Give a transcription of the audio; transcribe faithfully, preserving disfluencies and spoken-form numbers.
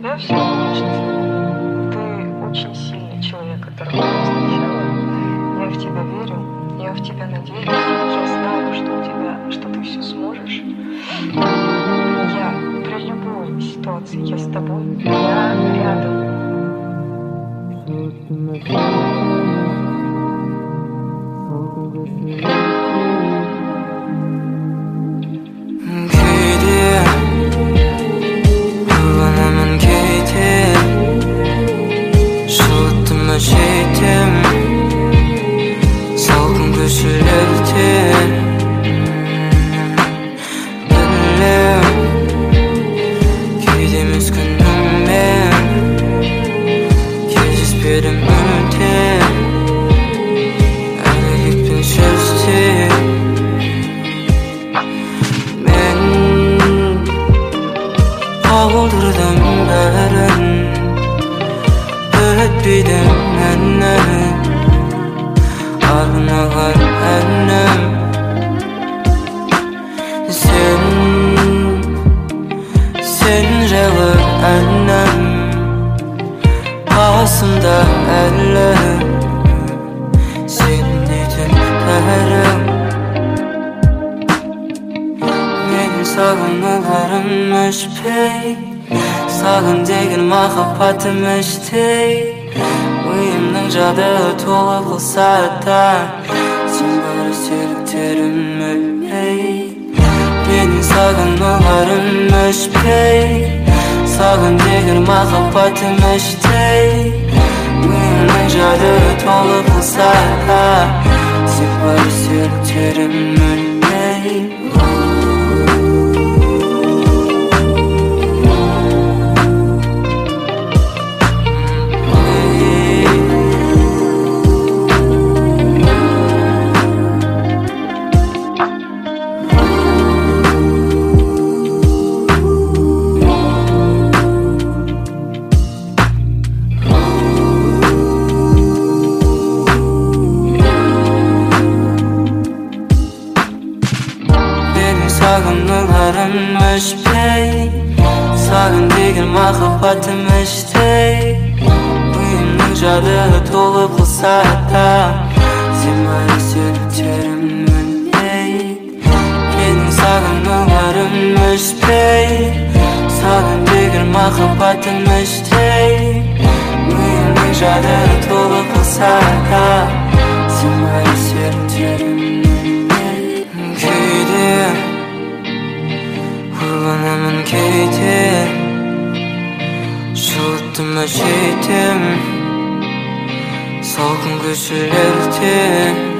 тебя все получится. Ты очень сильный человек, которого я встречала. Я в тебя верю, я в тебя надеюсь. Я знаю, что у тебя, что ты все сможешь. Я при любой ситуации, я с тобой, я рядом. Şeydim salgın gözlerdi Bilim Giydimiz gündüm ben Geciz birim öte Öyle gittin sözde Ben Kaldırdım berin Ötbeydim ennem Arnalar ennem Sen Sen revi ennem Kasımda ellerim Sen idin terim Men sağınılarım öşpey Sağın degin mahabbetim eştey Uyumның жады толы қылса да Сен бары сүйіктерім өлмей Менің сағынуларым өшпей Сағын деген махаббатым іштей Uyumның жады толы қылса да Сен бары сүйіктерім өлмей Sağınılarım öşpey Sağın деген махаббатым іштей Uyumның жады толы қылса да Сен бары сүйіктерім өлмей Менің сағынуларым өшпей Сағын деген махаббатым іштей Uyumның жады толы қылса да Сен бары сүйіктерім өлмей Кейде Kurbanımın кейде Жылыттым әшейдім Салқын көшелерде